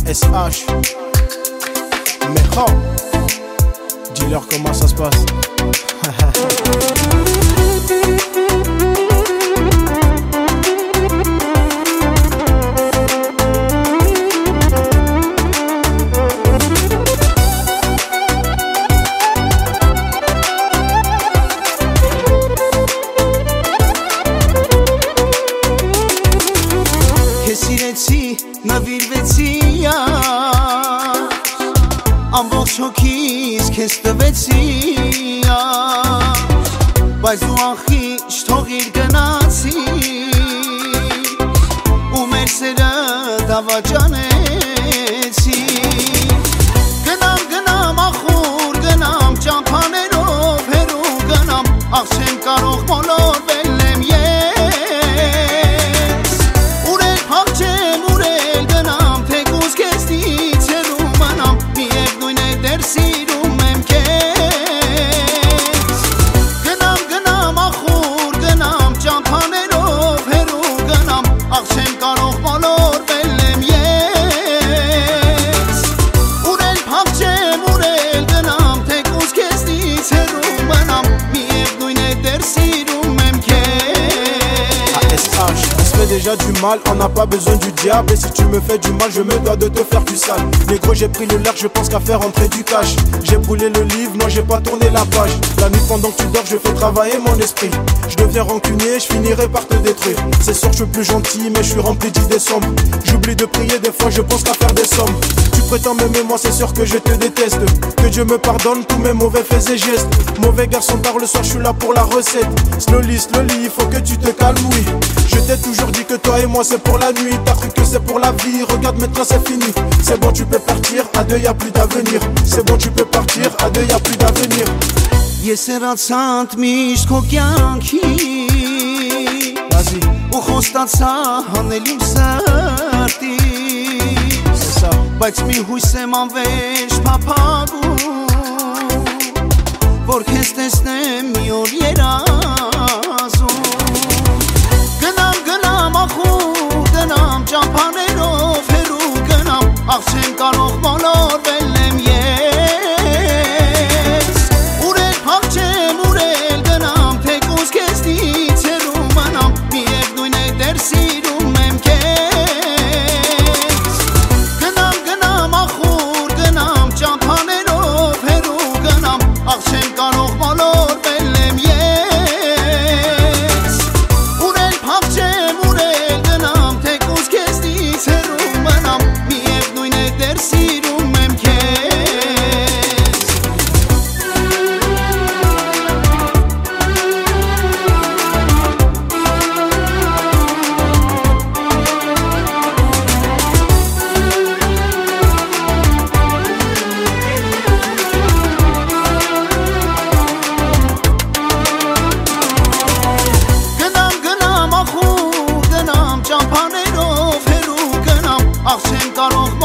ASH Mecha, dis-leur comment ça se passe. Սիրեցի, նվիրվեցի ամբողջ հոգիս քեզ տվեցի բայց դու անխիղճ թողիր գնացի ու մեր սերը դավաճանեցի գնամ ախուր գնամ ճամփաներով հեռու գնամ ախ չեմ կարող մոլորվել եմ déjà du mal, on n'a pas besoin du diable. Et si tu me fais du mal, je me dois de te faire du sale. Négro, j'ai pris le large, je pense qu'à faire entrer du cash. J'ai brûlé le livre, non j'ai pas tourné la page. La nuit pendant que tu dors, je fais travailler mon esprit. Je deviens rancunier, je finirai par te détruire. C'est sûr, je suis plus gentil, mais je suis rempli d'idées sombres. J'oublie de prier, des fois je pense qu'à faire des sommes. Tu prétends m'aimer, moi c'est sûr que je te déteste. Que Dieu me pardonne tous mes mauvais faits et gestes. Mauvais garçon tard le soir, je suis là pour la recette. Slowly, il faut que tu te calmes, oui. Je t'ai toujours dit que toi et moi c'est pour la nuit. T'as cru que c'est pour la vie, regarde maintenant c'est fini. C'est bon tu peux partir, à deux y'a plus d'avenir. C'est bon tu peux partir, à deux y'a plus d'avenir. Ես երացանց միշտ քո կյանքի ու խոստացա հանել իմ սրտից բայց մի հույս եմ անվերջ փափագում որ քեզ տեսնեմ մի օր երազում գնամ ախուր գնամ ճամփաներով հեռու գնամ ախ չեմ կարող մոլորվել եմ Ախ չեմ կարող